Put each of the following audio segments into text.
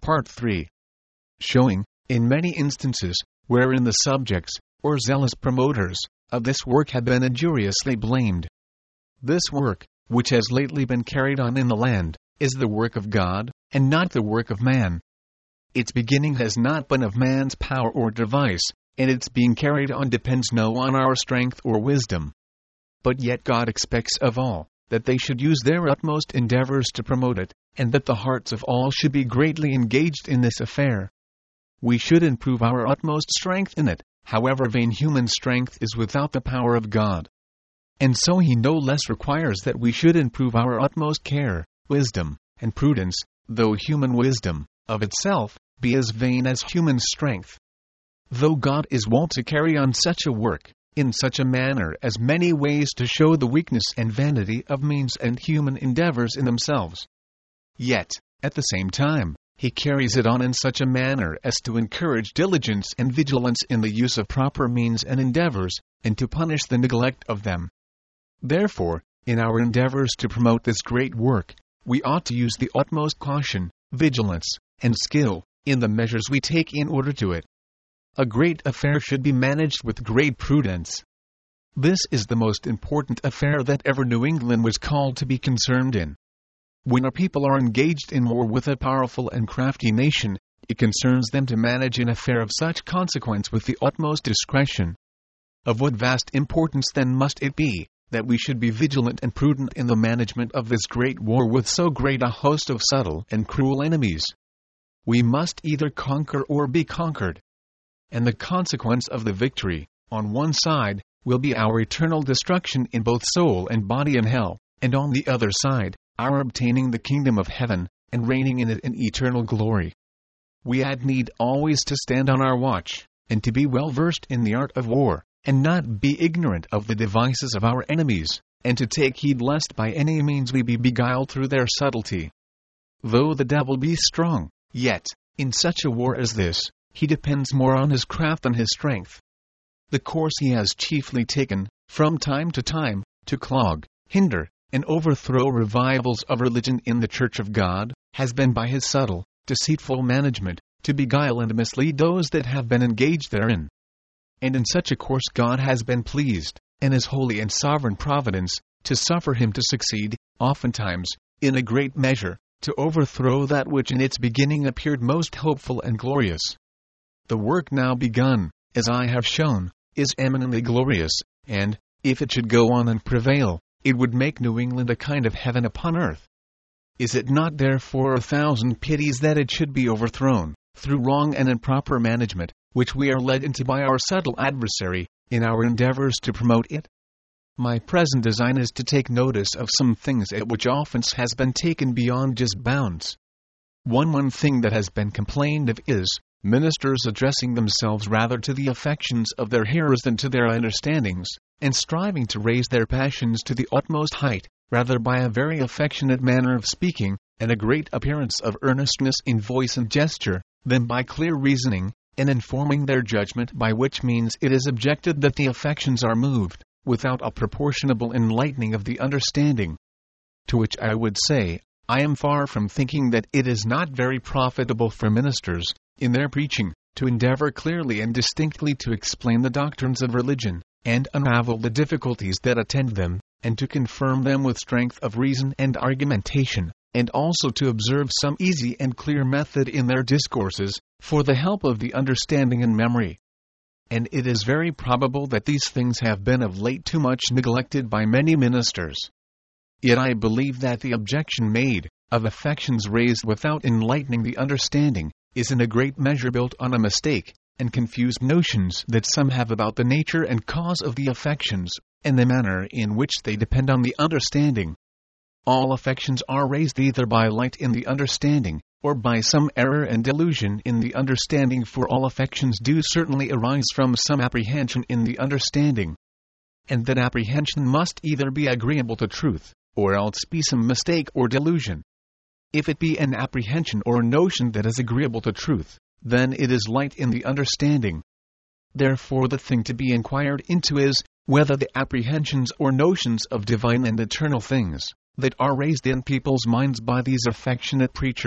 Part 3. Showing, in many instances, wherein the subjects, or zealous promoters, of this work have been injuriously blamed. This work, which has lately been carried on in the land, is the work of God, and not the work of man. Its beginning has not been of man's power or device, and its being carried on depends no on our strength or wisdom. But yet God expects of all, that they should use their utmost endeavors to promote it, and that the hearts of all should be greatly engaged in this affair. We should improve our utmost strength in it, however vain human strength is without the power of God. And so he no less requires that we should improve our utmost care, wisdom, and prudence, though human wisdom, of itself, be as vain as human strength. Though God is wont to carry on such a work, in such a manner as many ways to show the weakness and vanity of means and human endeavors in themselves, yet, at the same time, he carries it on in such a manner as to encourage diligence and vigilance in the use of proper means and endeavors, and to punish the neglect of them. Therefore, in our endeavors to promote this great work, we ought to use the utmost caution, vigilance, and skill, in the measures we take in order to it. A great affair should be managed with great prudence. This is the most important affair that ever New England was called to be concerned in. When a people are engaged in war with a powerful and crafty nation, it concerns them to manage an affair of such consequence with the utmost discretion. Of what vast importance then must it be, that we should be vigilant and prudent in the management of this great war with so great a host of subtle and cruel enemies. We must either conquer or be conquered. And the consequence of the victory, on one side, will be our eternal destruction in both soul and body in hell, and on the other side, our obtaining the kingdom of heaven, and reigning in it in eternal glory. We had need always to stand on our watch, and to be well versed in the art of war, and not be ignorant of the devices of our enemies, and to take heed lest by any means we be beguiled through their subtlety. Though the devil be strong, yet, in such a war as this, he depends more on his craft than his strength. The course he has chiefly taken, from time to time, to clog, hinder, and overthrow revivals of religion in the Church of God, has been by his subtle, deceitful management, to beguile and mislead those that have been engaged therein. And in such a course God has been pleased, in his holy and sovereign providence, to suffer him to succeed, oftentimes, in a great measure, to overthrow that which in its beginning appeared most hopeful and glorious. The work now begun, as I have shown, is eminently glorious, and, if it should go on and prevail, it would make New England a kind of heaven upon earth. Is it not therefore 1,000 pities that it should be overthrown, through wrong and improper management, which we are led into by our subtle adversary, in our endeavors to promote it? My present design is to take notice of some things at which offense has been taken beyond just bounds. One thing that has been complained of is, ministers addressing themselves rather to the affections of their hearers than to their understandings, and striving to raise their passions to the utmost height, rather by a very affectionate manner of speaking, and a great appearance of earnestness in voice and gesture, than by clear reasoning, and informing their judgment, by which means it is objected that the affections are moved, without a proportionable enlightening of the understanding. To which I would say, I am far from thinking that it is not very profitable for ministers, in their preaching, to endeavor clearly and distinctly to explain the doctrines of religion, and unravel the difficulties that attend them, and to confirm them with strength of reason and argumentation, and also to observe some easy and clear method in their discourses, for the help of the understanding and memory. And it is very probable that these things have been of late too much neglected by many ministers. Yet I believe that the objection made, of affections raised without enlightening the understanding, is in a great measure built on a mistake, and confused notions that some have about the nature and cause of the affections, and the manner in which they depend on the understanding. All affections are raised either by light in the understanding, or by some error and delusion in the understanding, for all affections do certainly arise from some apprehension in the understanding. And that apprehension must either be agreeable to truth, or else be some mistake or delusion. If it be an apprehension or notion that is agreeable to truth, then it is light in the understanding. Therefore the thing to be inquired into is, whether the apprehensions or notions of divine and eternal things, that are raised in people's minds by these affectionate preachers,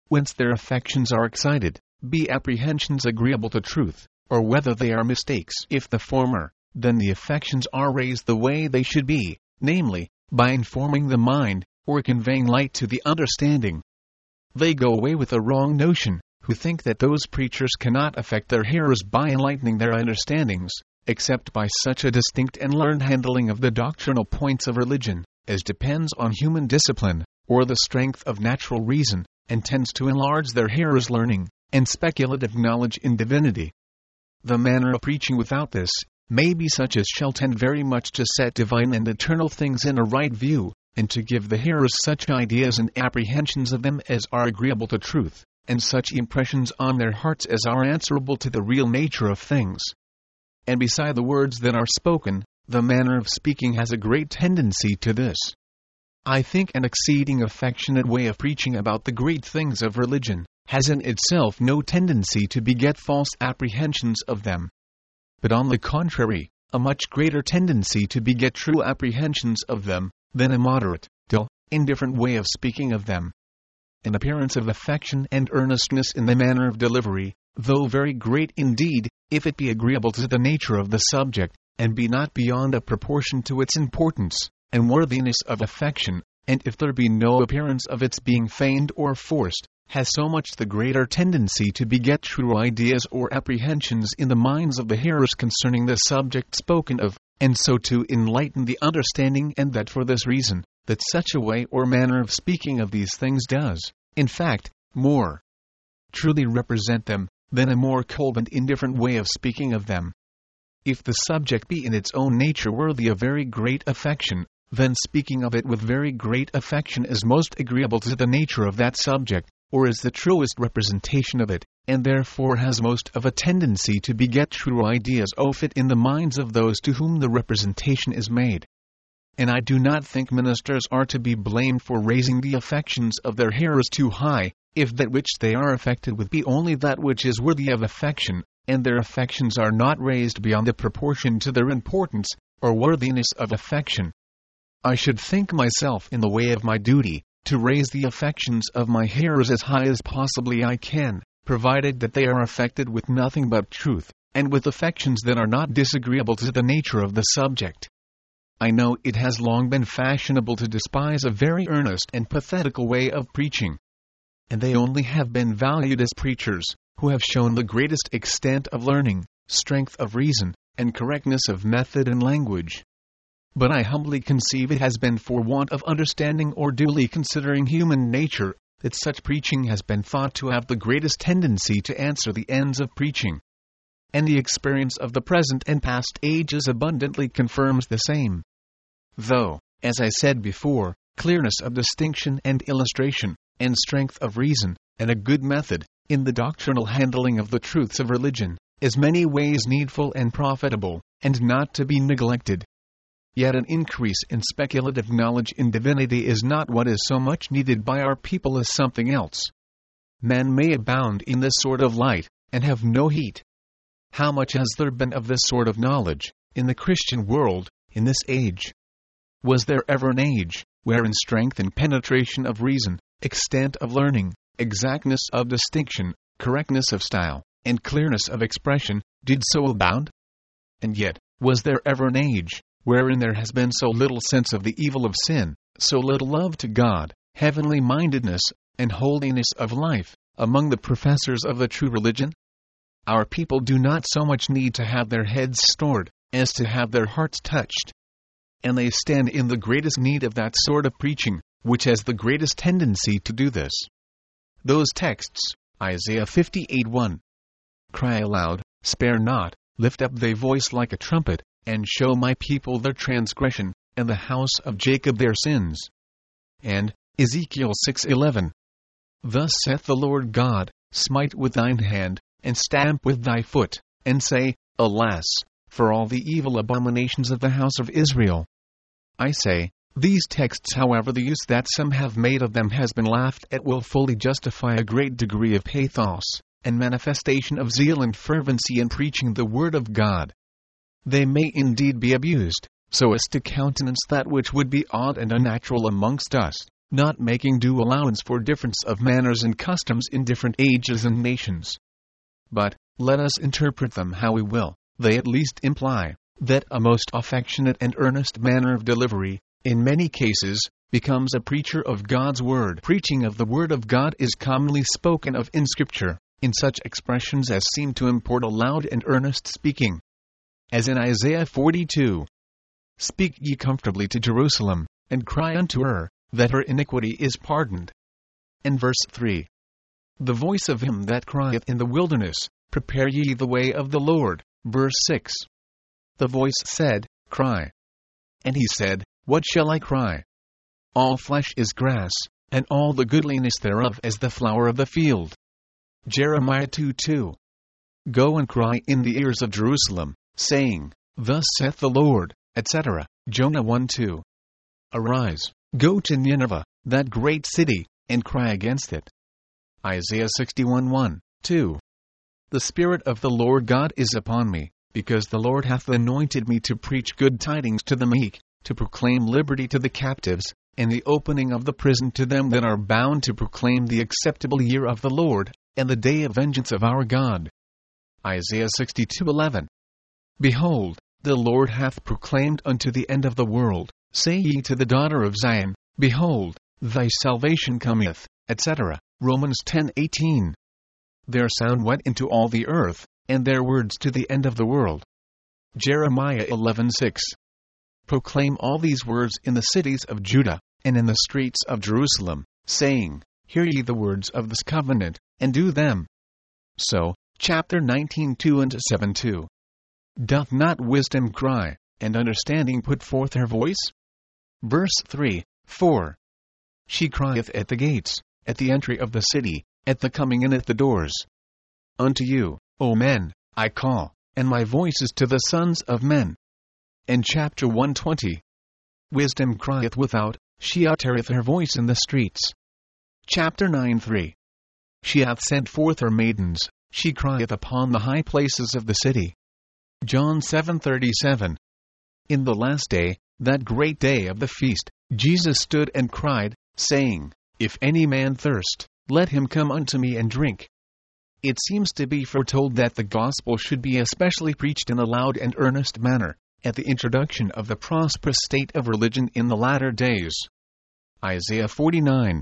whence their affections are excited, be apprehensions agreeable to truth, or whether they are mistakes. If the former, then the affections are raised the way they should be, namely, by informing the mind, or conveying light to the understanding. They go away with a wrong notion, who think that those preachers cannot affect their hearers by enlightening their understandings, except by such a distinct and learned handling of the doctrinal points of religion, as depends on human discipline, or the strength of natural reason, and tends to enlarge their hearers' learning, and speculative knowledge in divinity. The manner of preaching without this, may be such as shall tend very much to set divine and eternal things in a right view, and to give the hearers such ideas and apprehensions of them as are agreeable to truth, and such impressions on their hearts as are answerable to the real nature of things. And beside the words that are spoken, the manner of speaking has a great tendency to this. I think an exceeding affectionate way of preaching about the great things of religion has in itself no tendency to beget false apprehensions of them, but on the contrary, a much greater tendency to beget true apprehensions of them, than a moderate, dull, indifferent way of speaking of them. An appearance of affection and earnestness in the manner of delivery, though very great indeed, if it be agreeable to the nature of the subject, and be not beyond a proportion to its importance, and worthiness of affection, and if there be no appearance of its being feigned or forced, has so much the greater tendency to beget true ideas or apprehensions in the minds of the hearers concerning the subject spoken of, and so to enlighten the understanding, and that for this reason, that such a way or manner of speaking of these things does, in fact, more truly represent them, than a more cold and indifferent way of speaking of them. If the subject be in its own nature worthy of very great affection, then speaking of it with very great affection is most agreeable to the nature of that subject, or is the truest representation of it, and therefore has most of a tendency to beget true ideas of it in the minds of those to whom the representation is made. And I do not think ministers are to be blamed for raising the affections of their hearers too high, if that which they are affected with be only that which is worthy of affection, and their affections are not raised beyond the proportion to their importance, or worthiness of affection. I should think myself in the way of my duty, to raise the affections of my hearers as high as possibly I can, provided that they are affected with nothing but truth, and with affections that are not disagreeable to the nature of the subject. I know it has long been fashionable to despise a very earnest and pathetical way of preaching, and they only have been valued as preachers who have shown the greatest extent of learning, strength of reason, and correctness of method and language. But I humbly conceive it has been for want of understanding or duly considering human nature, that such preaching has been thought to have the greatest tendency to answer the ends of preaching. And the experience of the present and past ages abundantly confirms the same. Though, as I said before, clearness of distinction and illustration, and strength of reason, and a good method, in the doctrinal handling of the truths of religion, is many ways needful and profitable, and not to be neglected. Yet an increase in speculative knowledge in divinity is not what is so much needed by our people as something else. Men may abound in this sort of light, and have no heat. How much has there been of this sort of knowledge, in the Christian world, in this age? Was there ever an age, wherein strength and penetration of reason, extent of learning, exactness of distinction, correctness of style, and clearness of expression, did so abound? And yet, was there ever an age, wherein there has been so little sense of the evil of sin, so little love to God, heavenly mindedness, and holiness of life, among the professors of the true religion? Our people do not so much need to have their heads stored, as to have their hearts touched. And they stand in the greatest need of that sort of preaching, which has the greatest tendency to do this. Those texts, Isaiah 58:1. Cry aloud, spare not, lift up thy voice like a trumpet, and show my people their transgression, and the house of Jacob their sins. And Ezekiel 6:11. Thus saith the Lord God, smite with thine hand, and stamp with thy foot, and say, Alas, for all the evil abominations of the house of Israel. I say, these texts, however the use that some have made of them has been laughed at, will fully justify a great degree of pathos, and manifestation of zeal and fervency in preaching the word of God. They may indeed be abused, so as to countenance that which would be odd and unnatural amongst us, not making due allowance for difference of manners and customs in different ages and nations. But, let us interpret them how we will, they at least imply that a most affectionate and earnest manner of delivery, in many cases, becomes a preacher of God's word. Preaching of the word of God is commonly spoken of in Scripture, in such expressions as seem to import a loud and earnest speaking. As in Isaiah 42, "Speak ye comfortably to Jerusalem, and cry unto her, that her iniquity is pardoned." And verse 3, "The voice of him that crieth in the wilderness, prepare ye the way of the Lord." Verse 6, "The voice said, Cry. And he said, What shall I cry? All flesh is grass, and all the goodliness thereof as the flower of the field." Jeremiah 2:2, "Go and cry in the ears of Jerusalem, saying, Thus saith the Lord," etc. Jonah 1:2, "Arise, go to Nineveh, that great city, and cry against it." Isaiah 61:1, 2, "The Spirit of the Lord God is upon me, because the Lord hath anointed me to preach good tidings to the meek, to proclaim liberty to the captives, and the opening of the prison to them that are bound, to proclaim the acceptable year of the Lord, and the day of vengeance of our God." Isaiah 62:11, "Behold, the Lord hath proclaimed unto the end of the world, say ye to the daughter of Zion, Behold, thy salvation cometh," etc. Romans 10:18, "Their sound went into all the earth, and their words to the end of the world." Jeremiah 11:6, "Proclaim all these words in the cities of Judah, and in the streets of Jerusalem, saying, Hear ye the words of this covenant, and do them." So, chapter 19:2 and 7:2. "Doth not wisdom cry, and understanding put forth her voice?" Verse 3, 4. "She crieth at the gates, at the entry of the city, at the coming in at the doors. Unto you, O men, I call, and my voice is to the sons of men." And chapter 120. "Wisdom crieth without, she uttereth her voice in the streets." Chapter 9:3. "She hath sent forth her maidens, she crieth upon the high places of the city." John 7:37. "In the last day, that great day of the feast, Jesus stood and cried, saying, If any man thirst, let him come unto me and drink." It seems to be foretold that the gospel should be especially preached in a loud and earnest manner, at the introduction of the prosperous state of religion in the latter days. Isaiah 49.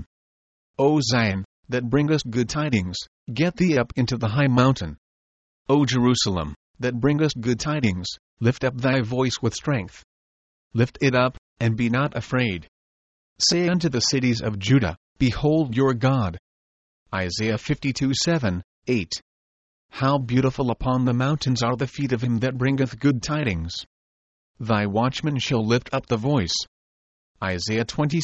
"O Zion, that bringest good tidings, get thee up into the high mountain. O Jerusalem, that bringest good tidings, lift up thy voice with strength. Lift it up, and be not afraid. Say unto the cities of Judah, Behold your God." Isaiah 52:7, 8. "How beautiful upon the mountains are the feet of him that bringeth good tidings. Thy watchmen shall lift up the voice." Isaiah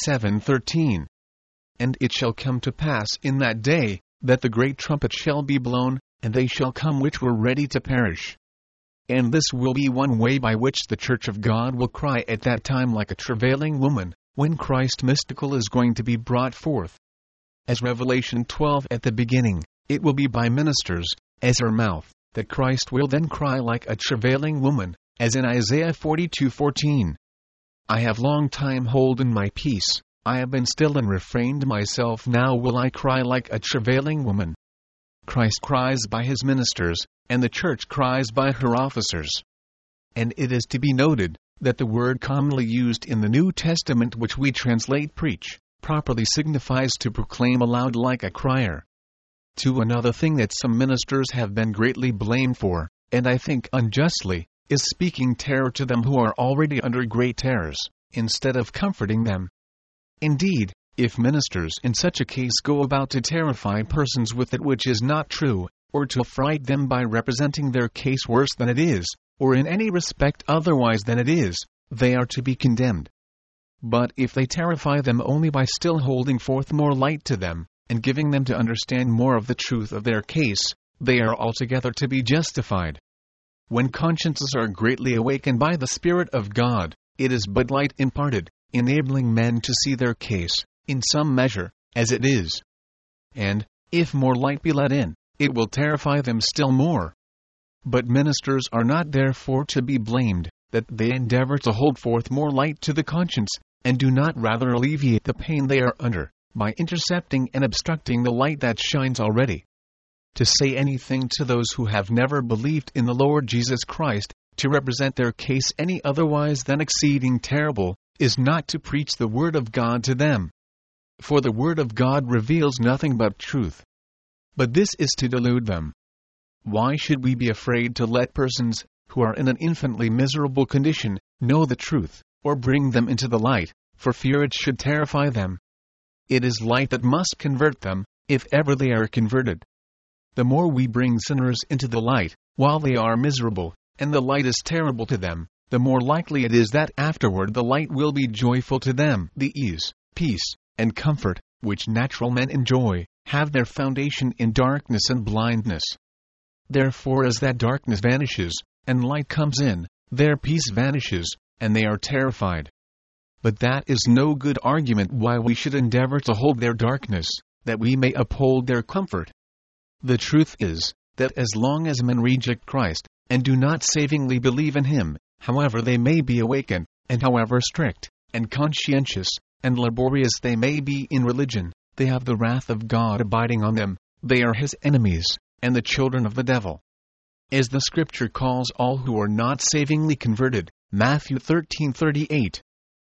27:13. "And it shall come to pass in that day, that the great trumpet shall be blown, and they shall come which were ready to perish." And this will be one way by which the Church of God will cry at that time like a travailing woman, when Christ mystical is going to be brought forth. As Revelation 12 at the beginning, it will be by ministers, as her mouth, that Christ will then cry like a travailing woman, as in Isaiah 42:14. "I have long time holden my peace, I have been still and refrained myself, now will I cry like a travailing woman." Christ cries by his ministers, and the church cries by her officers. And it is to be noted, that the word commonly used in the New Testament, which we translate preach, properly signifies to proclaim aloud like a crier. To another thing that some ministers have been greatly blamed for, and I think unjustly, is speaking terror to them who are already under great terrors, instead of comforting them. Indeed, if ministers in such a case go about to terrify persons with that which is not true, or to affright them by representing their case worse than it is, or in any respect otherwise than it is, they are to be condemned. But if they terrify them only by still holding forth more light to them, and giving them to understand more of the truth of their case, they are altogether to be justified. When consciences are greatly awakened by the Spirit of God, it is but light imparted, enabling men to see their case, in some measure, as it is. And, if more light be let in, it will terrify them still more. But ministers are not therefore to be blamed, that they endeavor to hold forth more light to the conscience, and do not rather alleviate the pain they are under, by intercepting and obstructing the light that shines already. To say anything to those who have never believed in the Lord Jesus Christ, to represent their case any otherwise than exceeding terrible, is not to preach the Word of God to them. For the Word of God reveals nothing but truth. But this is to delude them. Why should we be afraid to let persons, who are in an infinitely miserable condition, know the truth, or bring them into the light, for fear it should terrify them? It is light that must convert them, if ever they are converted. The more we bring sinners into the light, while they are miserable, and the light is terrible to them, the more likely it is that afterward the light will be joyful to them. The ease, peace, and comfort, which natural men enjoy, have their foundation in darkness and blindness. Therefore as that darkness vanishes, and light comes in, their peace vanishes, and they are terrified. But that is no good argument why we should endeavor to hold their darkness, that we may uphold their comfort. The truth is, that as long as men reject Christ, and do not savingly believe in Him, however they may be awakened, and however strict, and conscientious, and laborious they may be in religion, they have the wrath of God abiding on them, they are His enemies, and the children of the devil. As the Scripture calls all who are not savingly converted, Matthew 13:38.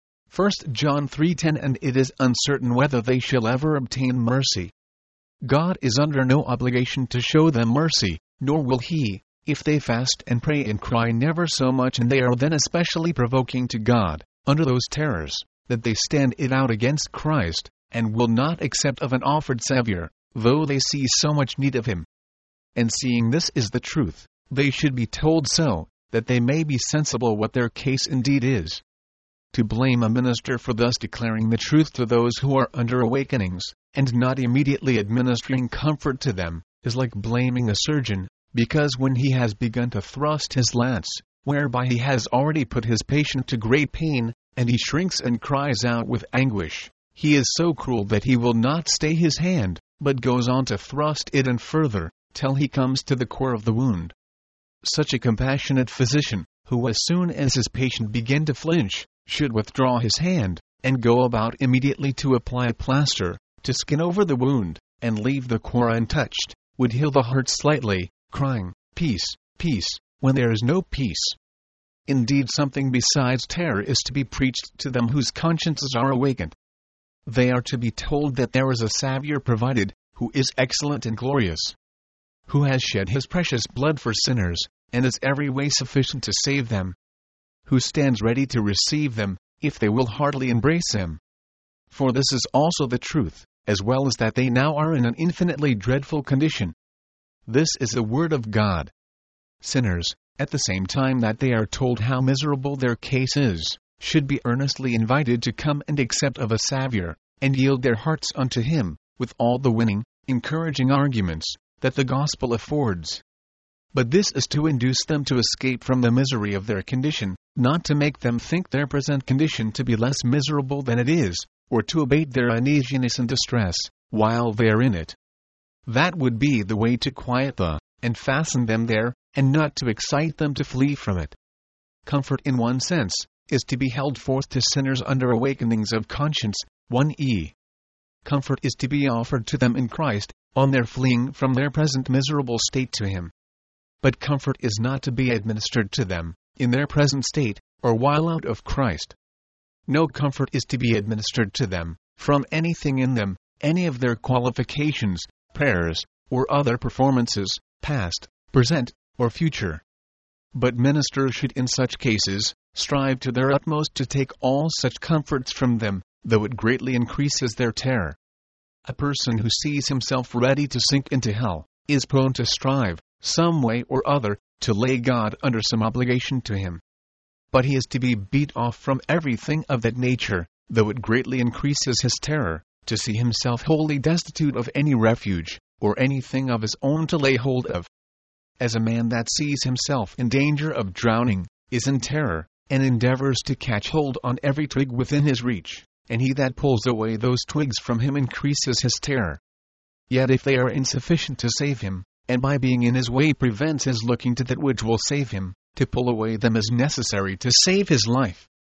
1 John 3:10. And it is uncertain whether they shall ever obtain mercy. God is under no obligation to show them mercy, nor will He, if they fast and pray and cry never so much and they are then especially provoking to God, under those terrors, that they stand it out against Christ, and will not accept of an offered Savior, though they see so much need of Him. And seeing this is the truth, they should be told so, that they may be sensible what their case indeed is. To blame a minister for thus declaring the truth to those who are under awakenings, and not immediately administering comfort to them, is like blaming a surgeon, because when he has begun to thrust his lance, whereby he has already put his patient to great pain, and he shrinks and cries out with anguish, he is so cruel that he will not stay his hand, but goes on to thrust it in further, till he comes to the core of the wound. Such a compassionate physician, who as soon as his patient begin to flinch, should withdraw his hand, and go about immediately to apply a plaster, to skin over the wound, and leave the core untouched, would heal the heart slightly, crying, "Peace, peace," when there is no peace. Indeed, something besides terror is to be preached to them whose consciences are awakened. They are to be told that there is a Savior provided, who is excellent and glorious, who has shed His precious blood for sinners, and is every way sufficient to save them, who stands ready to receive them, if they will heartily embrace Him. For this is also the truth, as well as that they now are in an infinitely dreadful condition. This is the Word of God. Sinners, at the same time that they are told how miserable their case is, should be earnestly invited to come and accept of a Savior, and yield their hearts unto Him, with all the winning, encouraging arguments that the gospel affords. But this is to induce them to escape from the misery of their condition, not to make them think their present condition to be less miserable than it is, or to abate their uneasiness and distress, while they are in it. That would be the way to quiet and fasten them there, and not to excite them to flee from it. Comfort in one sense, is to be held forth to sinners under awakenings of conscience, 1e. Comfort is to be offered to them in Christ, on their fleeing from their present miserable state to Him. But comfort is not to be administered to them, in their present state, or while out of Christ. No comfort is to be administered to them, from anything in them, any of their qualifications, prayers, or other performances, past, present, or future. But ministers should in such cases, strive to their utmost to take all such comforts from them, though it greatly increases their terror. A person who sees himself ready to sink into hell, is prone to strive, some way or other, to lay God under some obligation to him. But he is to be beat off from everything of that nature, though it greatly increases his terror, to see himself wholly destitute of any refuge, or anything of his own to lay hold of. As a man that sees himself in danger of drowning, is in terror, and endeavors to catch hold on every twig within his reach, and he that pulls away those twigs from him increases his terror. Yet if they are insufficient to save him, and by being in his way prevents his looking to that which will save him, to pull away them is necessary to save his life.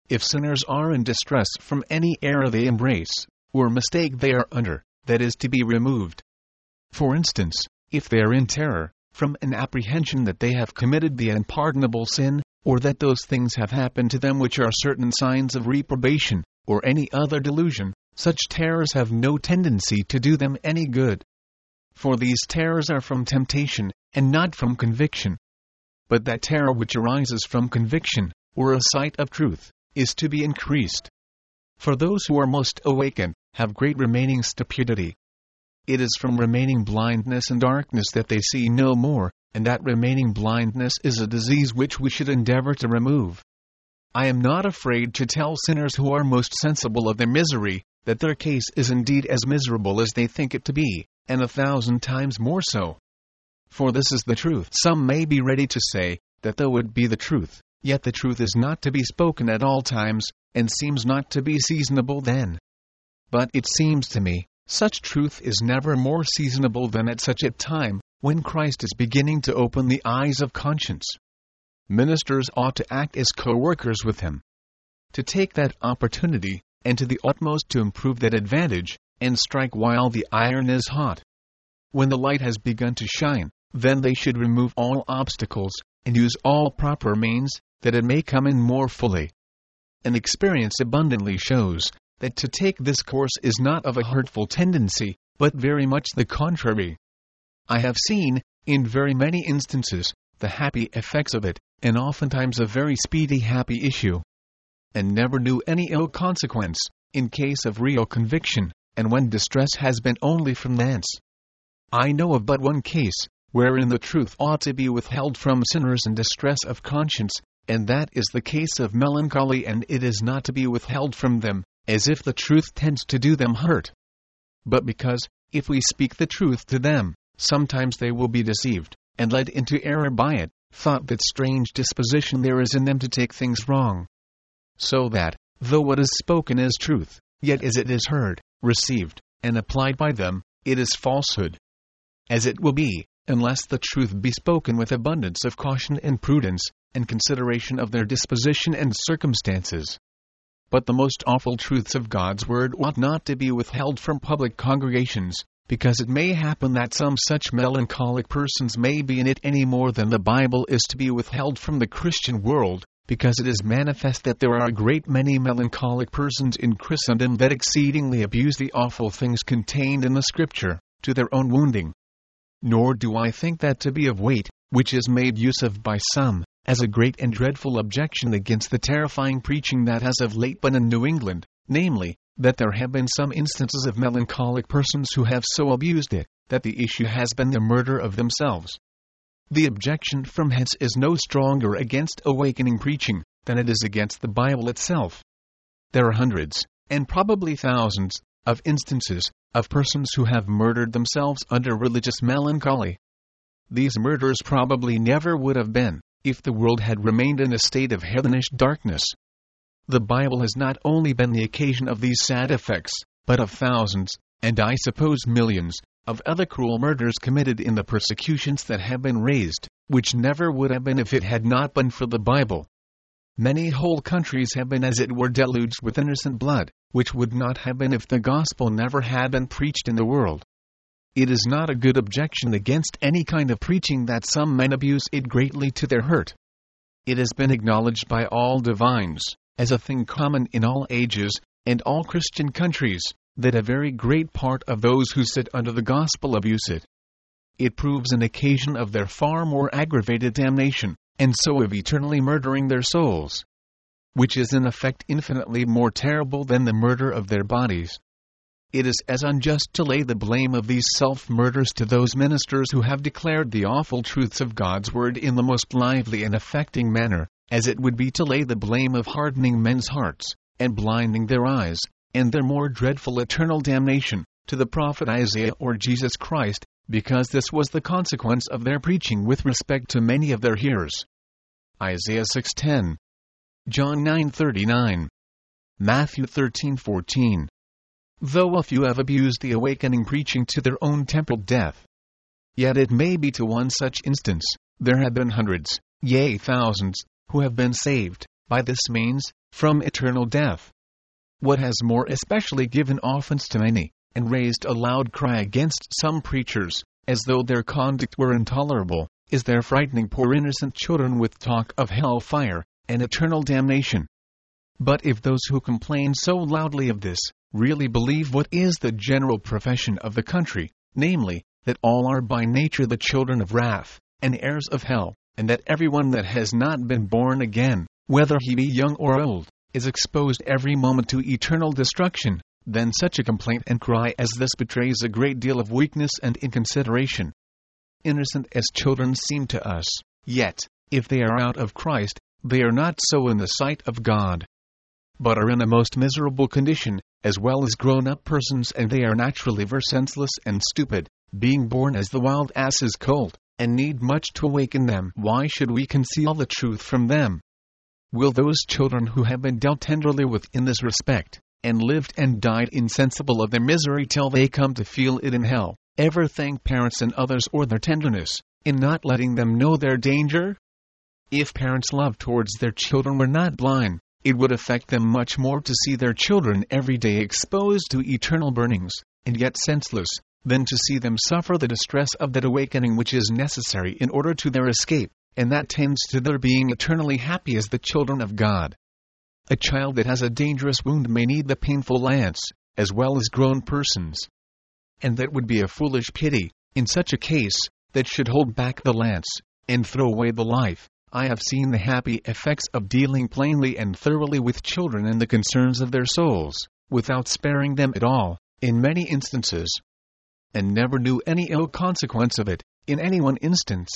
if sinners are in distress from any error they embrace, or mistake they are under, that is to be removed. For instance, if they are in terror, from an apprehension that they have committed the unpardonable sin, or that those things have happened to them which are certain signs of reprobation, or any other delusion, such terrors have no tendency to do them any good. For these terrors are from temptation, and not from conviction. But that terror which arises from conviction, or a sight of truth, is to be increased. For those who are most awakened, have great remaining stupidity. It is from remaining blindness and darkness that they see no more, and that remaining blindness is a disease which we should endeavor to remove. I am not afraid to tell sinners who are most sensible of their misery, that their case is indeed as miserable as they think it to be, and 1,000 times more so. For this is the truth. Some may be ready to say, that though it be the truth, yet the truth is not to be spoken at all times, and seems not to be seasonable then. But it seems to me, such truth is never more seasonable than at such a time, when Christ is beginning to open the eyes of conscience. Ministers ought to act as co-workers with him, to take that opportunity, and to the utmost to improve that advantage, and strike while the iron is hot. When the light has begun to shine, then they should remove all obstacles, and use all proper means, that it may come in more fully. And experience abundantly shows, that to take this course is not of a hurtful tendency, but very much the contrary. I have seen, in very many instances, the happy effects of it, and oftentimes a very speedy happy issue. And never knew any ill consequence, in case of real conviction, and when distress has been only from thence. I know of but one case, wherein the truth ought to be withheld from sinners in distress of conscience, and that is the case of melancholy, and it is not to be withheld from them, as if the truth tends to do them hurt. But because, if we speak the truth to them, sometimes they will be deceived, and led into error by it, thought that strange disposition there is in them to take things wrong. So that, though what is spoken is truth, yet as it is heard, received, and applied by them, it is falsehood. As it will be, unless the truth be spoken with abundance of caution and prudence, and consideration of their disposition and circumstances. But the most awful truths of God's word ought not to be withheld from public congregations, because it may happen that some such melancholic persons may be in it any more than the Bible is to be withheld from the Christian world, because it is manifest that there are a great many melancholic persons in Christendom that exceedingly abuse the awful things contained in the Scripture, to their own wounding. Nor do I think that to be of weight, which is made use of by some, as a great and dreadful objection against the terrifying preaching that has of late been in New England, namely, that there have been some instances of melancholic persons who have so abused it, that the issue has been the murder of themselves. The objection from hence is no stronger against awakening preaching, than it is against the Bible itself. There are hundreds, and probably thousands, of instances, of persons who have murdered themselves under religious melancholy. These murders probably never would have been, if the world had remained in a state of heathenish darkness. The Bible has not only been the occasion of these sad effects, but of thousands, and I suppose millions, of other cruel murders committed in the persecutions that have been raised, which never would have been if it had not been for the Bible. Many whole countries have been as it were deluged with innocent blood, which would not have been if the gospel never had been preached in the world. It is not a good objection against any kind of preaching that some men abuse it greatly to their hurt. It has been acknowledged by all divines, as a thing common in all ages, and all Christian countries, that a very great part of those who sit under the gospel abuse it. It proves an occasion of their far more aggravated damnation, and so of eternally murdering their souls, which is in effect infinitely more terrible than the murder of their bodies. It is as unjust to lay the blame of these self-murders to those ministers who have declared the awful truths of God's word in the most lively and affecting manner, as it would be to lay the blame of hardening men's hearts, and blinding their eyes, and their more dreadful eternal damnation, to the prophet Isaiah or Jesus Christ, because this was the consequence of their preaching with respect to many of their hearers. Isaiah 6:10, John 9:39, Matthew 13:14. Though a few have abused the awakening preaching to their own temporal death, yet it may be to one such instance, there have been hundreds, yea thousands, who have been saved, by this means, from eternal death. What has more especially given offense to many, and raised a loud cry against some preachers, as though their conduct were intolerable, is their frightening poor innocent children with talk of hell fire and eternal damnation. But if those who complain so loudly of this really believe what is the general profession of the country, namely, that all are by nature the children of wrath, and heirs of hell, and that everyone that has not been born again, whether he be young or old, is exposed every moment to eternal destruction, then such a complaint and cry as this betrays a great deal of weakness and inconsideration. Innocent as children seem to us, yet, if they are out of Christ, they are not so in the sight of God, but are in a most miserable condition, as well as grown-up persons, and they are naturally very senseless and stupid, being born as the wild ass's colt, and need much to awaken them. Why should we conceal the truth from them? Will those children who have been dealt tenderly with in this respect, and lived and died insensible of their misery till they come to feel it in hell, ever thank parents and others or their tenderness, in not letting them know their danger? If parents' love towards their children were not blind, it would affect them much more to see their children every day exposed to eternal burnings, and yet senseless, than to see them suffer the distress of that awakening which is necessary in order to their escape, and that tends to their being eternally happy as the children of God. A child that has a dangerous wound may need the painful lance, as well as grown persons. And that would be a foolish pity, in such a case, that should hold back the lance, and throw away the life. I have seen the happy effects of dealing plainly and thoroughly with children and the concerns of their souls, without sparing them at all, in many instances, and never knew any ill consequence of it, in any one instance.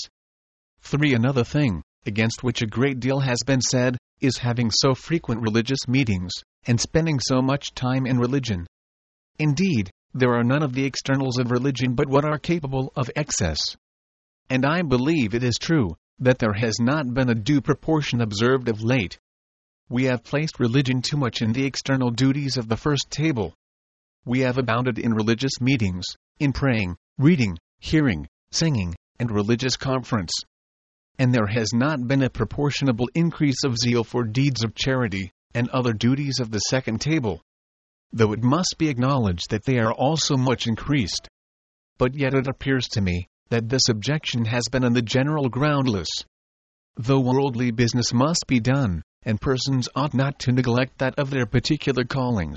3. Another thing, against which a great deal has been said, is having so frequent religious meetings, and spending so much time in religion. Indeed, there are none of the externals of religion but what are capable of excess. And I believe it is true, that there has not been a due proportion observed of late. We have placed religion too much in the external duties of the first table. We have abounded in religious meetings, in praying, reading, hearing, singing, and religious conference. And there has not been a proportionable increase of zeal for deeds of charity, and other duties of the second table, though it must be acknowledged that they are also much increased. But yet it appears to me, that this objection has been on the general groundless. Though worldly business must be done, and persons ought not to neglect that of their particular callings,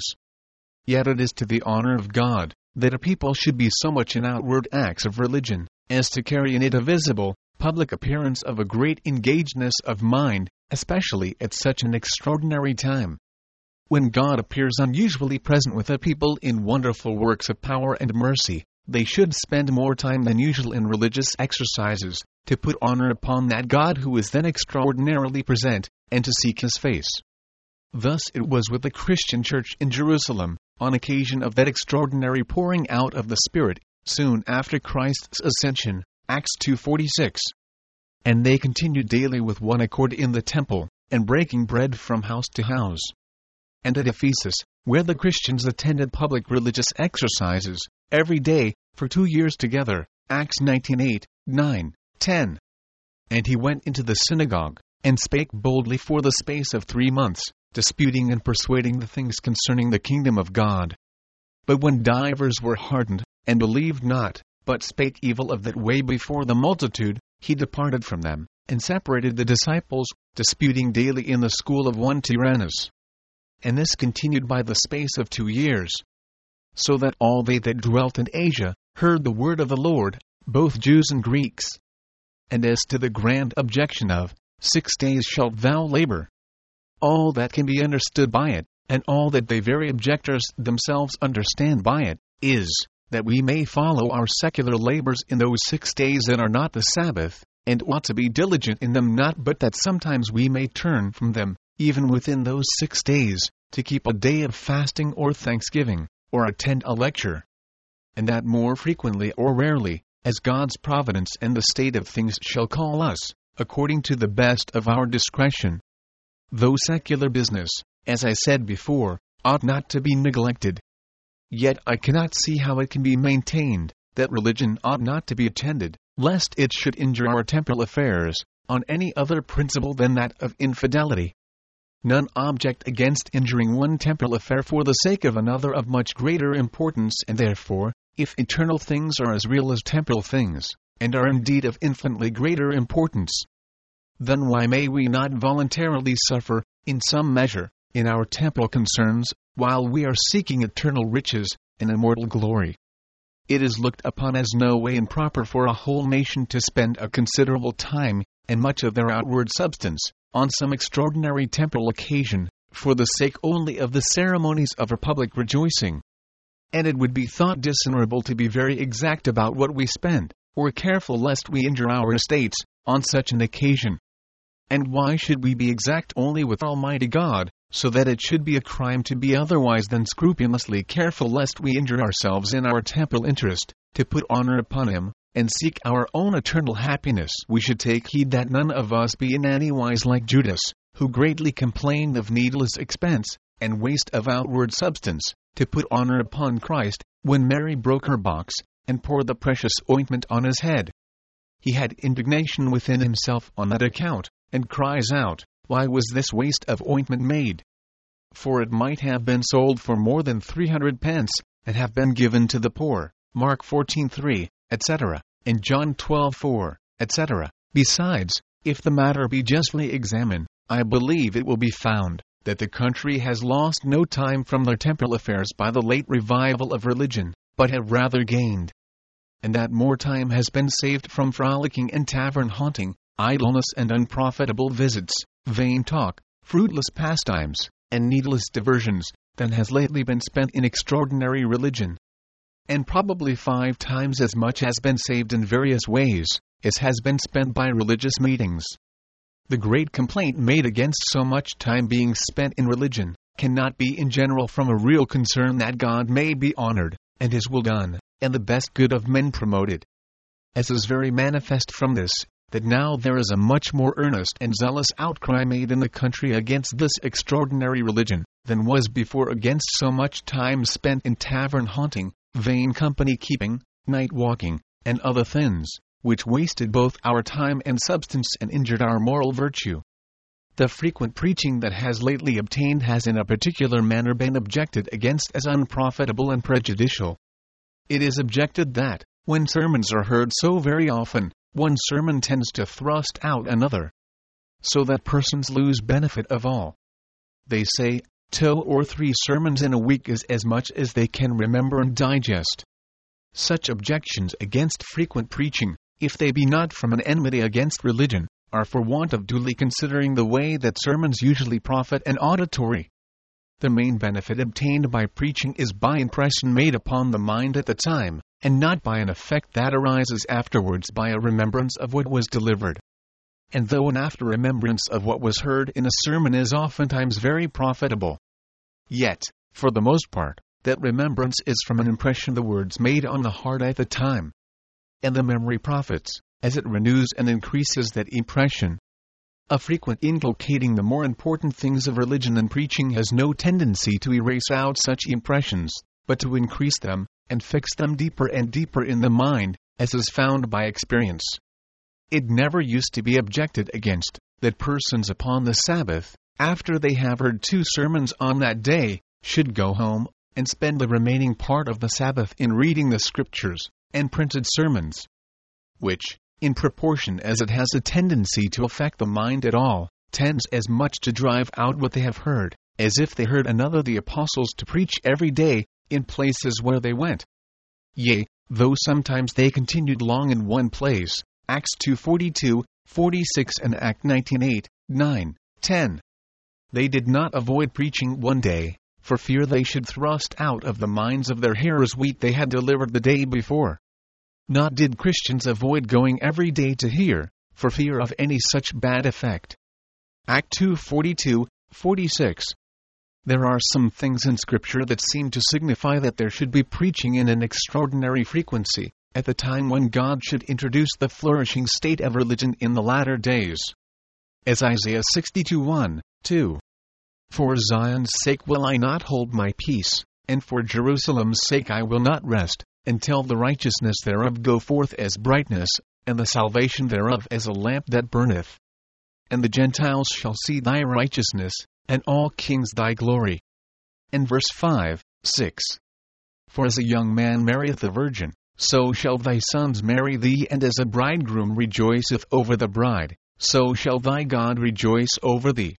yet it is to the honor of God, that a people should be so much in outward acts of religion, as to carry in it a visible, public appearance of a great engagedness of mind, especially at such an extraordinary time, when God appears unusually present with a people in wonderful works of power and mercy. They should spend more time than usual in religious exercises, to put honor upon that God who is then extraordinarily present, and to seek His face. Thus it was with the Christian church in Jerusalem, on occasion of that extraordinary pouring out of the Spirit, soon after Christ's ascension, Acts 2:46. And they continued daily with one accord in the temple, and breaking bread from house to house. And at Ephesus, where the Christians attended public religious exercises, every day, for 2 years together, Acts 19:8, 9, 10. And he went into the synagogue, and spake boldly for the space of 3 months, disputing and persuading the things concerning the kingdom of God. But when divers were hardened, and believed not, but spake evil of that way before the multitude, he departed from them, and separated the disciples, disputing daily in the school of one Tyrannus. And this continued by the space of 2 years. So that all they that dwelt in Asia heard the word of the Lord, both Jews and Greeks. And as to the grand objection of, 6 days shalt thou labor, all that can be understood by it, and all that they very objectors themselves understand by it, is, that we may follow our secular labors in those 6 days that are not the Sabbath, and ought to be diligent in them, not but that sometimes we may turn from them, even within those 6 days, to keep a day of fasting or thanksgiving, or attend a lecture, and that more frequently or rarely, as God's providence and the state of things shall call us, according to the best of our discretion. Though secular business, as I said before, ought not to be neglected, yet I cannot see how it can be maintained, that religion ought not to be attended, lest it should injure our temporal affairs, on any other principle than that of infidelity. none object against injuring one temporal affair for the sake of another of much greater importance, and therefore, if eternal things are as real as temporal things, and are indeed of infinitely greater importance, then why may we not voluntarily suffer, in some measure, in our temporal concerns, while we are seeking eternal riches and immortal glory? It is looked upon as no way improper for a whole nation to spend a considerable time, and much of their outward substance, on some extraordinary temporal occasion, for the sake only of the ceremonies of a public rejoicing. And it would be thought dishonorable to be very exact about what we spend, or careful lest we injure our estates, on such an occasion. And why should we be exact only with Almighty God, so that it should be a crime to be otherwise than scrupulously careful lest we injure ourselves in our temporal interest, to put honor upon Him, and seek our own eternal happiness? We should take heed that none of us be in any wise like Judas, who greatly complained of needless expense, and waste of outward substance, to put honor upon Christ, when Mary broke her box, and poured the precious ointment on His head. He had indignation within himself on that account, and cries out, "Why was this waste of ointment made? For it might have been sold for more than 300 pence, and have been given to the poor." Mark 14:3, etc., and John 12:4, etc. Besides, if the matter be justly examined, I believe it will be found that the country has lost no time from their temporal affairs by the late revival of religion, but have rather gained. And that more time has been saved from frolicking and tavern haunting, idleness and unprofitable visits, vain talk, fruitless pastimes, and needless diversions, than has lately been spent in extraordinary religion. And probably 5 times as much has been saved in various ways, as has been spent by religious meetings. The great complaint made against so much time being spent in religion, cannot be in general from a real concern that God may be honored, and His will done, and the best good of men promoted. As is very manifest from this, that now there is a much more earnest and zealous outcry made in the country against this extraordinary religion, than was before against so much time spent in tavern haunting, vain company keeping, night walking, and other things, which wasted both our time and substance and injured our moral virtue. The frequent preaching that has lately obtained has in a particular manner been objected against as unprofitable and prejudicial. It is objected that, when sermons are heard so very often, one sermon tends to thrust out another, so that persons lose benefit of all. They say, 2 or 3 sermons in a week is as much as they can remember and digest. Such objections against frequent preaching, if they be not from an enmity against religion, are for want of duly considering the way that sermons usually profit an auditory. The main benefit obtained by preaching is by impression made upon the mind at the time, and not by an effect that arises afterwards by a remembrance of what was delivered. And though an after remembrance of what was heard in a sermon is oftentimes very profitable, yet, for the most part, that remembrance is from an impression the words made on the heart at the time. And the memory profits, as it renews and increases that impression. A frequent inculcating the more important things of religion and preaching has no tendency to erase out such impressions, but to increase them, and fix them deeper and deeper in the mind, as is found by experience. It never used to be objected against, that persons upon the Sabbath, after they have heard 2 sermons on that day, should go home, and spend the remaining part of the Sabbath in reading the Scriptures, and printed sermons, which, in proportion as it has a tendency to affect the mind at all, tends as much to drive out what they have heard, as if they heard another the apostles to preach every day, in places where they went. Yea, though sometimes they continued long in one place, Acts 2:42, 46 and Act 19:8, 9, 10. They did not avoid preaching one day, for fear they should thrust out of the minds of their hearers wheat they had delivered the day before. Not did Christians avoid going every day to hear, for fear of any such bad effect. Act 2:42, 46. There are some things in Scripture that seem to signify that there should be preaching in an extraordinary frequency, at the time when God should introduce the flourishing state of religion in the latter days. As Isaiah 62:1, 2. For Zion's sake will I not hold my peace, and for Jerusalem's sake I will not rest, until the righteousness thereof go forth as brightness, and the salvation thereof as a lamp that burneth. And the Gentiles shall see thy righteousness, and all kings thy glory. And verse 5, 6. For as a young man marrieth a virgin, so shall thy sons marry thee, and as a bridegroom rejoiceth over the bride, so shall thy God rejoice over thee.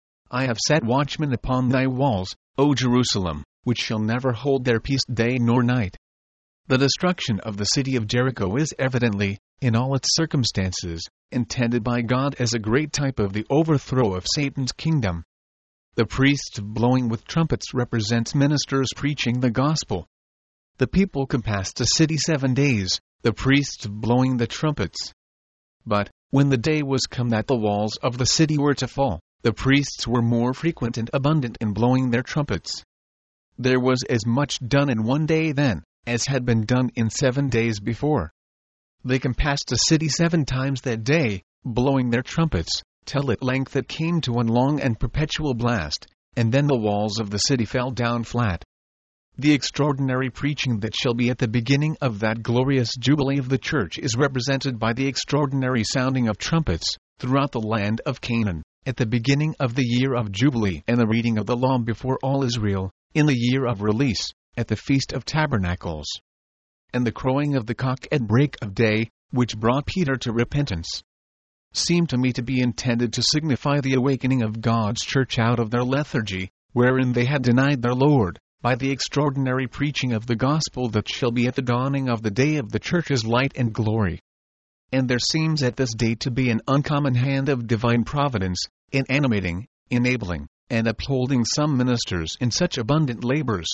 I have set watchmen upon thy walls, O Jerusalem, which shall never hold their peace day nor night. The destruction of the city of Jericho is evidently, in all its circumstances, intended by God as a great type of the overthrow of Satan's kingdom. The priests blowing with trumpets represents ministers preaching the gospel. The people compassed the city 7 days, the priests blowing the trumpets. But, when the day was come that the walls of the city were to fall, the priests were more frequent and abundant in blowing their trumpets. There was as much done in 1 day then, as had been done in 7 days before. They compassed the city 7 times that day, blowing their trumpets, till at length it came to one long and perpetual blast, and then the walls of the city fell down flat. The extraordinary preaching that shall be at the beginning of that glorious jubilee of the church is represented by the extraordinary sounding of trumpets throughout the land of Canaan, at the beginning of the year of jubilee, and the reading of the law before all Israel, in the year of release, at the Feast of Tabernacles. And the crowing of the cock at break of day, which brought Peter to repentance, seemed to me to be intended to signify the awakening of God's church out of their lethargy, wherein they had denied their Lord, by the extraordinary preaching of the gospel that shall be at the dawning of the day of the church's light and glory. And there seems at this day to be an uncommon hand of divine providence, in animating, enabling, and upholding some ministers in such abundant labors.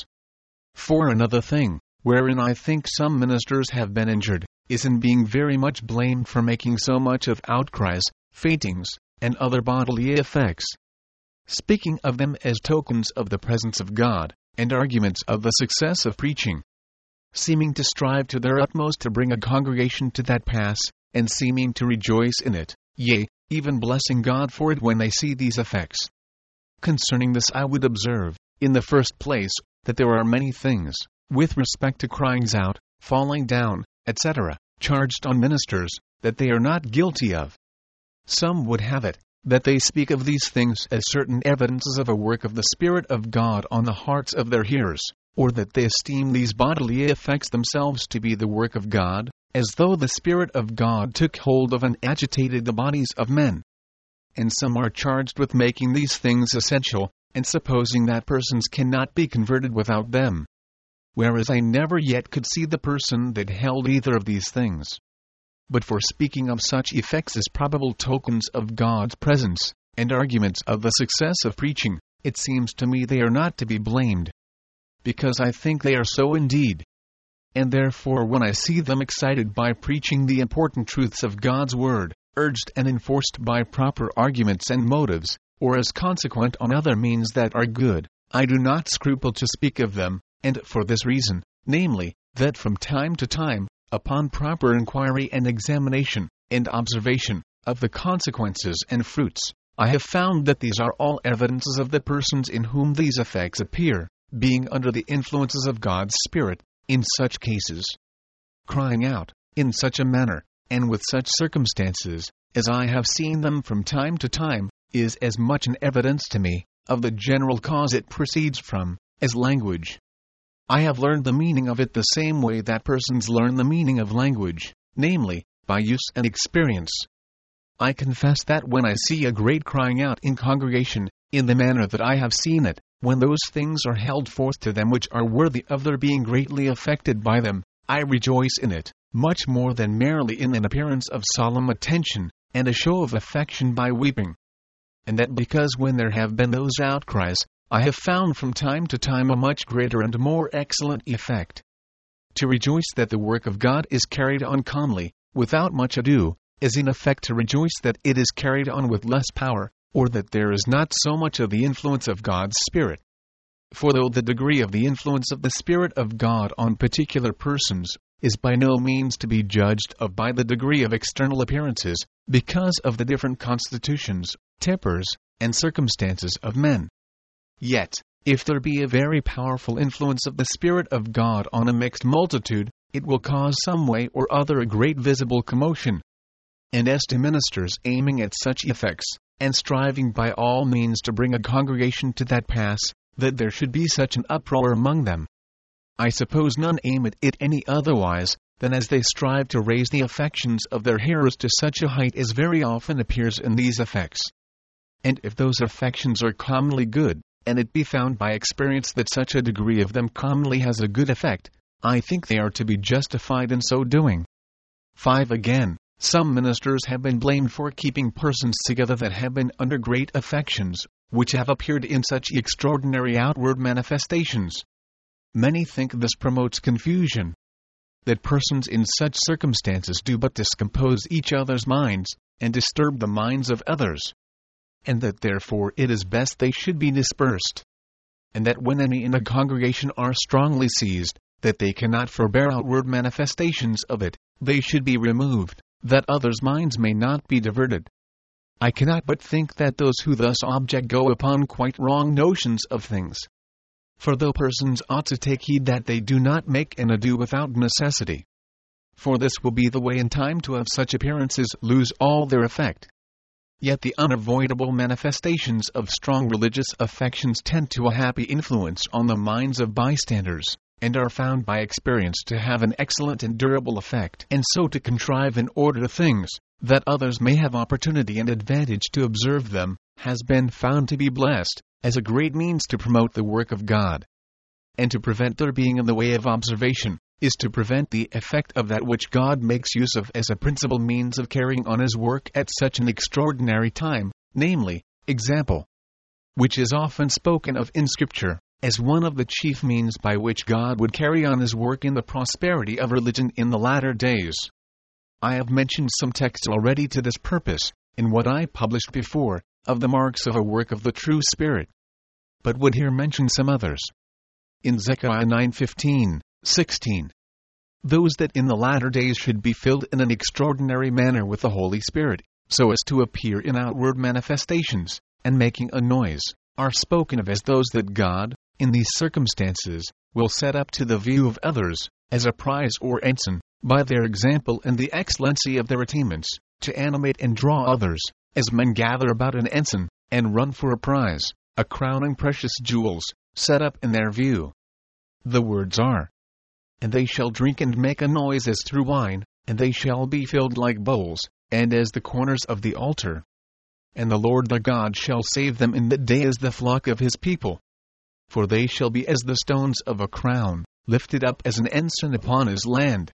For another thing, wherein I think some ministers have been injured, is in being very much blamed for making so much of outcries, faintings, and other bodily effects, speaking of them as tokens of the presence of God, and arguments of the success of preaching, seeming to strive to their utmost to bring a congregation to that pass, and seeming to rejoice in it, yea, even blessing God for it when they see these effects. Concerning this I would observe, in the first place, that there are many things, with respect to cryings out, falling down, etc., charged on ministers, that they are not guilty of. Some would have it, that they speak of these things as certain evidences of a work of the Spirit of God on the hearts of their hearers, or that they esteem these bodily effects themselves to be the work of God, as though the Spirit of God took hold of and agitated the bodies of men. And some are charged with making these things essential, and supposing that persons cannot be converted without them. Whereas I never yet could see the person that held either of these things. But for speaking of such effects as probable tokens of God's presence, and arguments of the success of preaching, it seems to me they are not to be blamed, because I think they are so indeed. And therefore when I see them excited by preaching the important truths of God's word, urged and enforced by proper arguments and motives, or as consequent on other means that are good, I do not scruple to speak of them, and for this reason, namely, that from time to time, upon proper inquiry and examination, and observation, of the consequences and fruits, I have found that these are all evidences of the persons in whom these effects appear, being under the influences of God's Spirit, in such cases, crying out, in such a manner, and with such circumstances, as I have seen them from time to time, is as much an evidence to me, of the general cause it proceeds from, as language. I have learned the meaning of it the same way that persons learn the meaning of language, namely, by use and experience. I confess that when I see a great crying out in congregation, in the manner that I have seen it, when those things are held forth to them which are worthy of their being greatly affected by them, I rejoice in it, much more than merely in an appearance of solemn attention, and a show of affection by weeping. And that because when there have been those outcries, I have found from time to time a much greater and more excellent effect. To rejoice that the work of God is carried on calmly, without much ado, is in effect to rejoice that it is carried on with less power, or that there is not so much of the influence of God's Spirit. For though the degree of the influence of the Spirit of God on particular persons is by no means to be judged of by the degree of external appearances, because of the different constitutions, tempers, and circumstances of men, yet, if there be a very powerful influence of the Spirit of God on a mixed multitude, it will cause some way or other a great visible commotion. And as to ministers aiming at such effects, and striving by all means to bring a congregation to that pass, that there should be such an uproar among them. I suppose none aim at it any otherwise, than as they strive to raise the affections of their hearers to such a height as very often appears in these effects. And if those affections are commonly good, and it be found by experience that such a degree of them commonly has a good effect, I think they are to be justified in so doing. 5. Again, some ministers have been blamed for keeping persons together that have been under great affections, which have appeared in such extraordinary outward manifestations. Many think this promotes confusion. That persons in such circumstances do but discompose each other's minds, and disturb the minds of others. And that therefore it is best they should be dispersed. And that when any in a congregation are strongly seized, that they cannot forbear outward manifestations of it, they should be removed, that others' minds may not be diverted. I cannot but think that those who thus object go upon quite wrong notions of things. For though persons ought to take heed that they do not make an ado without necessity. For this will be the way in time to have such appearances lose all their effect. Yet the unavoidable manifestations of strong religious affections tend to a happy influence on the minds of bystanders, and are found by experience to have an excellent and durable effect, and so to contrive and order things, that others may have opportunity and advantage to observe them, has been found to be blessed, as a great means to promote the work of God. And to prevent their being in the way of observation, is to prevent the effect of that which God makes use of as a principal means of carrying on his work at such an extraordinary time, namely, example. Which is often spoken of in Scripture, as one of the chief means by which God would carry on his work in the prosperity of religion in the latter days. I have mentioned some texts already to this purpose, in what I published before, of the marks of a work of the true Spirit. But would here mention some others. In Zechariah 9:15, 16. Those that in the latter days should be filled in an extraordinary manner with the Holy Spirit, so as to appear in outward manifestations, and making a noise, are spoken of as those that God, in these circumstances, will set up to the view of others, as a prize or ensign, by their example and the excellency of their attainments, to animate and draw others, as men gather about an ensign, and run for a prize, a crown and precious jewels, set up in their view. The words are, and they shall drink and make a noise as through wine, and they shall be filled like bowls, and as the corners of the altar. And the Lord their God shall save them in that day as the flock of his people. For they shall be as the stones of a crown, lifted up as an ensign upon his land.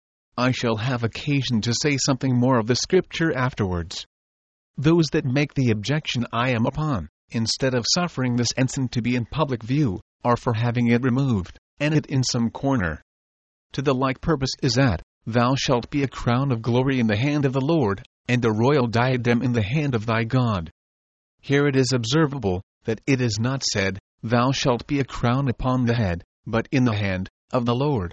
I shall have occasion to say something more of the Scripture afterwards. Those that make the objection I am upon, instead of suffering this ensign to be in public view, are for having it removed, and it in some corner. To the like purpose is that, thou shalt be a crown of glory in the hand of the Lord, and a royal diadem in the hand of thy God. Here it is observable, that it is not said, thou shalt be a crown upon the head, but in the hand of the Lord.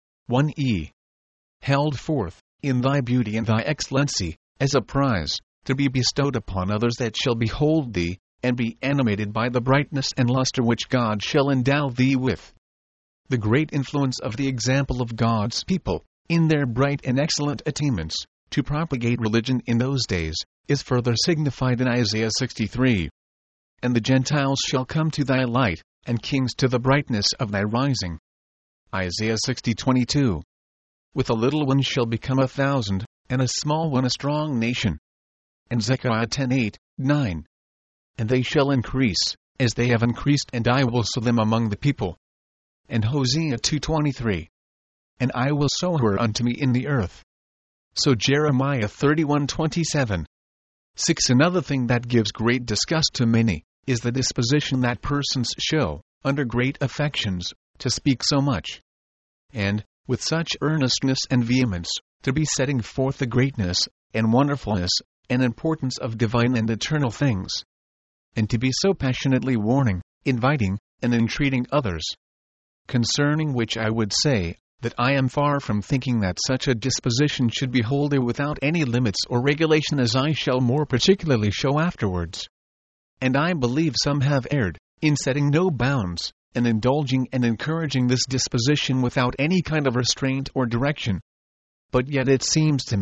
1e. Held forth, in thy beauty and thy excellency, as a prize, to be bestowed upon others that shall behold thee, and be animated by the brightness and luster which God shall endow thee with. The great influence of the example of God's people, in their bright and excellent attainments, to propagate religion in those days, is further signified in Isaiah 63. And the Gentiles shall come to thy light, and kings to the brightness of thy rising. Isaiah 60:22. With a little one shall become 1,000, and a small one a strong nation. And Zechariah 10:8, 9. And they shall increase, as they have increased, and I will sow them among the people. And Hosea 2:23. And I will sow her unto me in the earth. So Jeremiah 31:27. 6. Another thing that gives great disgust to many, is the disposition that persons show, under great affections, to speak so much, and, with such earnestness and vehemence, to be setting forth the greatness, and wonderfulness, and importance of divine and eternal things, and to be so passionately warning, inviting, and entreating others. Concerning which I would say, that I am far from thinking that such a disposition should be wholly without any limits or regulation, as I shall more particularly show afterwards. And I believe some have erred, in setting no bounds, and indulging and encouraging this disposition without any kind of restraint or direction. But yet it seems to me,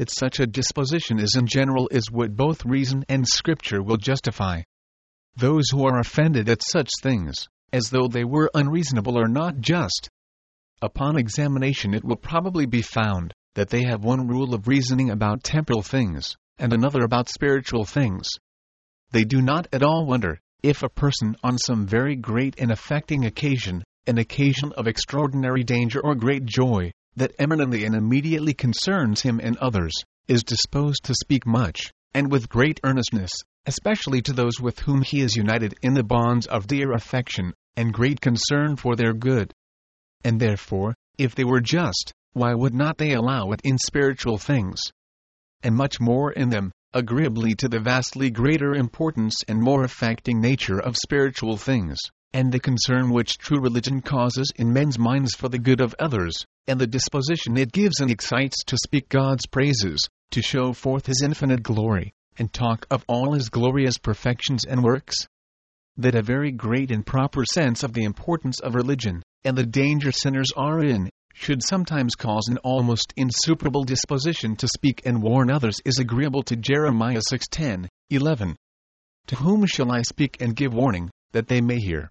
that such a disposition is in general is what both reason and Scripture will justify. Those who are offended at such things, as though they were unreasonable, are not just. Upon examination it will probably be found that they have one rule of reasoning about temporal things, and another about spiritual things. They do not at all wonder if a person on some very great and affecting occasion, an occasion of extraordinary danger or great joy, that eminently and immediately concerns him and others, is disposed to speak much, and with great earnestness, especially to those with whom he is united in the bonds of dear affection, and great concern for their good. And therefore, if they were just, why would not they allow it in spiritual things? And much more in them, agreeably to the vastly greater importance and more affecting nature of spiritual things, and the concern which true religion causes in men's minds for the good of others, and the disposition it gives and excites to speak God's praises, to show forth His infinite glory, and talk of all His glorious perfections and works? That a very great and proper sense of the importance of religion, and the danger sinners are in, should sometimes cause an almost insuperable disposition to speak and warn others is agreeable to Jeremiah 6:10-11. To whom shall I speak and give warning, that they may hear?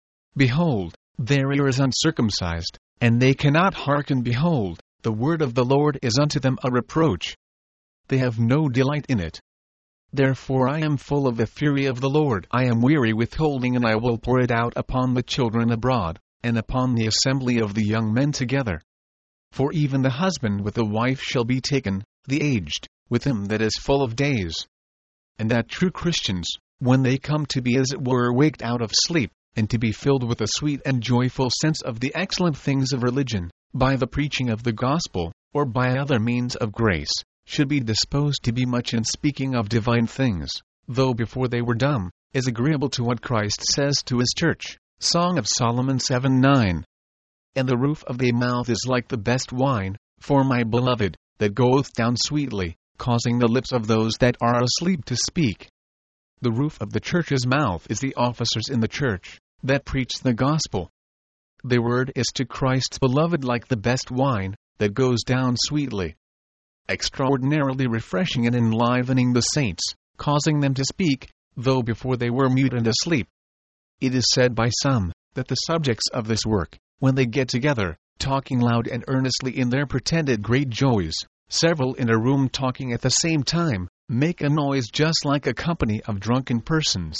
Behold, their ear is uncircumcised, and they cannot hearken. Behold, the word of the Lord is unto them a reproach. They have no delight in it. Therefore I am full of the fury of the Lord. I am weary with holding, and I will pour it out upon the children abroad, and upon the assembly of the young men together. For even the husband with the wife shall be taken, the aged, with him that is full of days. And that true Christians, when they come to be as it were waked out of sleep, and to be filled with a sweet and joyful sense of the excellent things of religion, by the preaching of the gospel, or by other means of grace, should be disposed to be much in speaking of divine things, though before they were dumb, is agreeable to what Christ says to His church. Song of Solomon 7:9. And the roof of thy mouth is like the best wine, for my beloved, that goeth down sweetly, causing the lips of those that are asleep to speak. The roof of the church's mouth is the officers in the church, that preach the gospel. The word is to Christ's beloved like the best wine, that goes down sweetly, extraordinarily refreshing and enlivening the saints, causing them to speak, though before they were mute and asleep. It is said by some, that the subjects of this work, when they get together, talking loud and earnestly in their pretended great joys, several in a room talking at the same time, make a noise just like a company of drunken persons.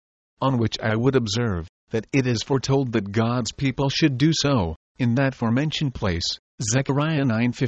On which I would observe, that it is foretold that God's people should do so, in that forementioned place, Zechariah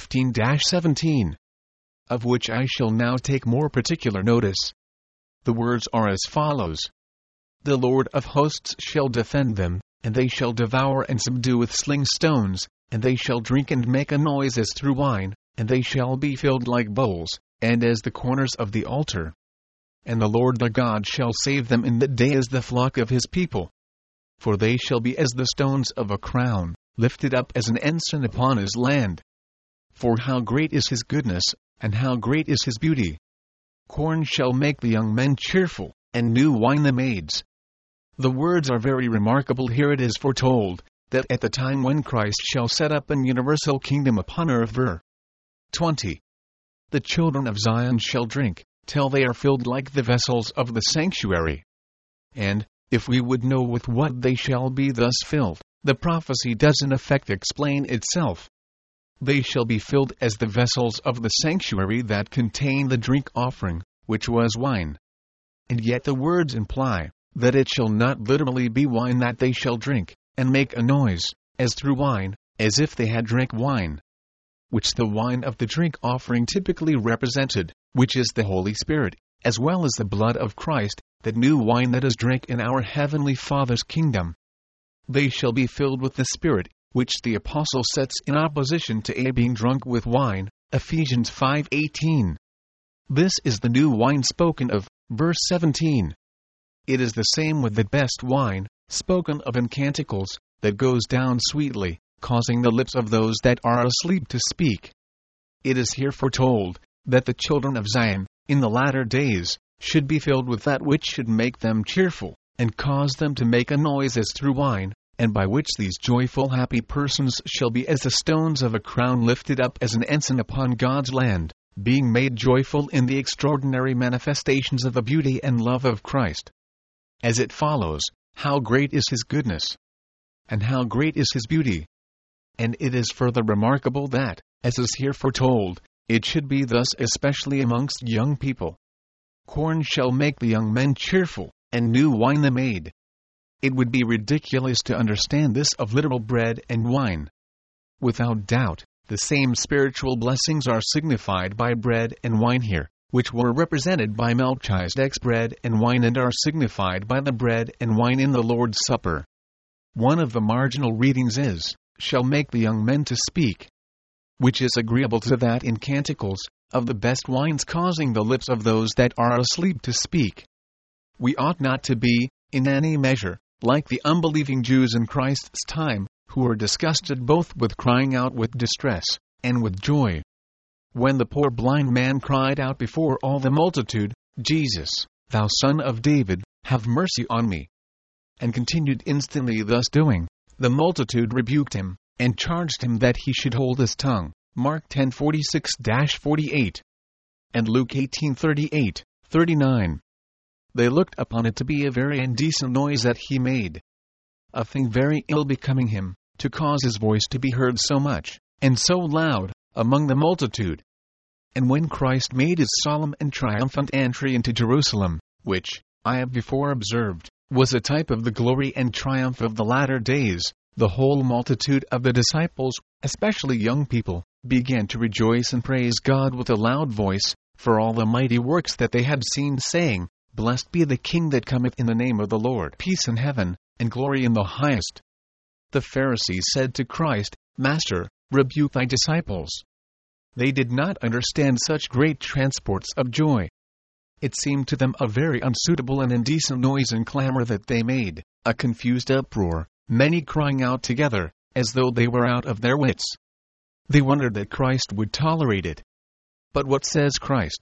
9:15-17. Of which I shall now take more particular notice. The words are as follows. The Lord of hosts shall defend them, and they shall devour and subdue with sling stones, and they shall drink and make a noise as through wine, and they shall be filled like bowls, and as the corners of the altar. And the Lord the God shall save them in that day as the flock of His people. For they shall be as the stones of a crown, lifted up as an ensign upon His land. For how great is His goodness, and how great is His beauty! Corn shall make the young men cheerful, and new wine the maids. The words are very remarkable. Here it is foretold, that at the time when Christ shall set up an universal kingdom upon earth. Ver. 20. The children of Zion shall drink, till they are filled like the vessels of the sanctuary. And, if we would know with what they shall be thus filled, the prophecy does in effect explain itself. They shall be filled as the vessels of the sanctuary that contain the drink offering, which was wine. And yet the words imply, that it shall not literally be wine that they shall drink, and make a noise, as through wine, as if they had drank wine. Which the wine of the drink offering typically represented, which is the Holy Spirit, as well as the blood of Christ, that new wine that is drank in our Heavenly Father's kingdom. They shall be filled with the Spirit, which the Apostle sets in opposition to being drunk with wine, Ephesians 5:18. This is the new wine spoken of, verse 17. It is the same with the best wine, spoken of in Canticles, that goes down sweetly, causing the lips of those that are asleep to speak. It is here foretold, that the children of Zion, in the latter days, should be filled with that which should make them cheerful, and cause them to make a noise as through wine, and by which these joyful happy persons shall be as the stones of a crown lifted up as an ensign upon God's land. being made joyful in the extraordinary manifestations of the beauty and love of Christ. As it follows, how great is His goodness, and how great is His beauty. And it is further remarkable that, as is here foretold, it should be thus especially amongst young people. Corn shall make the young men cheerful, and new wine the maid. It would be ridiculous to understand this of literal bread and wine. Without doubt, the same spiritual blessings are signified by bread and wine here, which were represented by Melchizedek's bread and wine and are signified by the bread and wine in the Lord's Supper. One of the marginal readings is, shall make the young men to speak, which is agreeable to that in Canticles, of the best wines causing the lips of those that are asleep to speak. We ought not to be, in any measure, like the unbelieving Jews in Christ's time, who were disgusted both with crying out with distress, and with joy. When the poor blind man cried out before all the multitude, Jesus, thou Son of David, have mercy on me, and continued instantly thus doing, the multitude rebuked him, and charged him that he should hold his tongue. Mark 10:46-48. And Luke 18:38-39. They looked upon it to be a very indecent noise that he made, a thing very ill-becoming him, to cause his voice to be heard so much, and so loud, among the multitude. And when Christ made his solemn and triumphant entry into Jerusalem, which, I have before observed, was a type of the glory and triumph of the latter days, the whole multitude of the disciples, especially young people, began to rejoice and praise God with a loud voice, for all the mighty works that they had seen, saying, Blessed be the King that cometh in the name of the Lord, peace in heaven, and glory in the highest. The Pharisees said to Christ, Master, rebuke thy disciples. They did not understand such great transports of joy. It seemed to them a very unsuitable and indecent noise and clamor that they made, a confused uproar, many crying out together, as though they were out of their wits. They wondered that Christ would tolerate it. But what says Christ?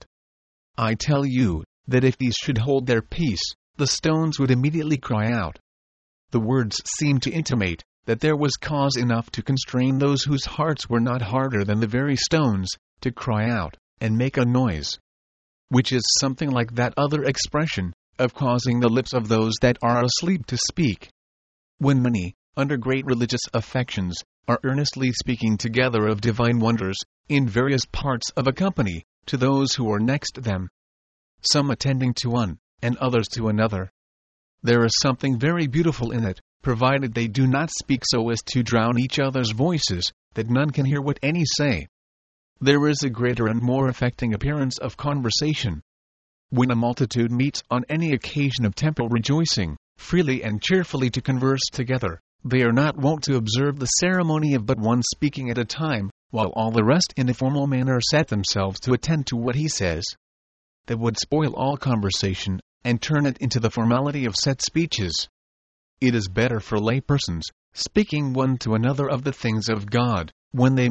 I tell you, that if these should hold their peace, the stones would immediately cry out. The words seem to intimate that there was cause enough to constrain those whose hearts were not harder than the very stones, to cry out, and make a noise. Which is something like that other expression, of causing the lips of those that are asleep to speak. When many, under great religious affections, are earnestly speaking together of divine wonders, in various parts of a company, to those who are next them, some attending to one, and others to another. There is something very beautiful in it, provided they do not speak so as to drown each other's voices, that none can hear what any say. There is a greater and more affecting appearance of conversation. When a multitude meets on any occasion of temple rejoicing, freely and cheerfully to converse together, they are not wont to observe the ceremony of but one speaking at a time, while all the rest in a formal manner set themselves to attend to what he says. That would spoil all conversation, and turn it into the formality of set speeches. It is better for lay persons, speaking one to another of the things of God, when they